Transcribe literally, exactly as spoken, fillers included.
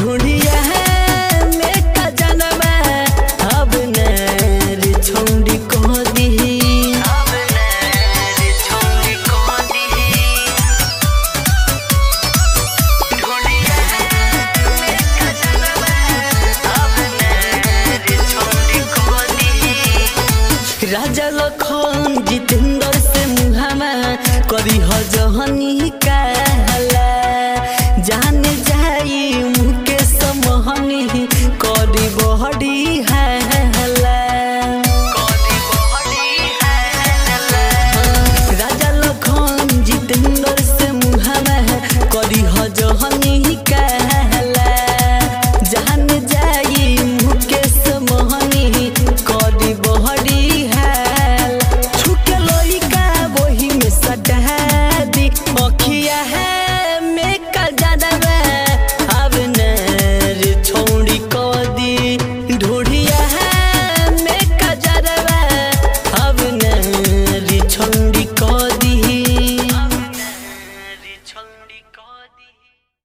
ढूंढिया में का जनवा अब नर छोड़ी को दी अब नर छोड़ी को दी ढूंढिया में का जनवा अब नर छोड़ी को दी राजा लखन जितेंद्र से मुहामा करी ह जहनी काला जान जाई मुकेश मोहनी करी बहड़ी हाला करी बहड़ी हाला राजा लखन जितेंद्र से मुहामा करी ह जहनी काला जान जाई मुकेश मोहनी करी बहड़ी हाला छुके लइका वही में सटा दी अखिया है अब नर छोड़ी को दी ढूंढी